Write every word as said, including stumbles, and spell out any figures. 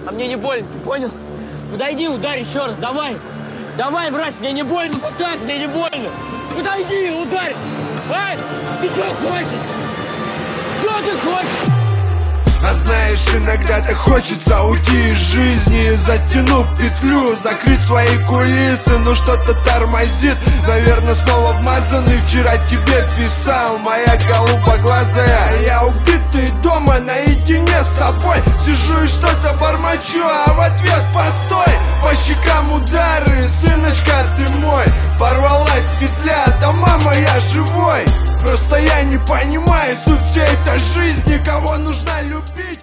А мне не больно, ты понял? Подойди, ударь еще раз, давай. Давай, брат, мне не больно, вот так, мне не больно. Подойди, ударь. А? Ты что хочешь? Что ты хочешь? А знаешь, иногда так хочется уйти из жизни, затянув петлю, закрыть свои кулисы. Но что-то тормозит, наверное, снова вмазанный. Вчера тебе писал, моя голубоглазая. Я убитый дома наедине с собой, сижу и что-то бормочу, а в ответ постой. По щекам удары, сыночка, ты мой. Порвалась петля, да мама, я живой. Просто я не понимаю суть всей этой жизни. Кого нужно любить,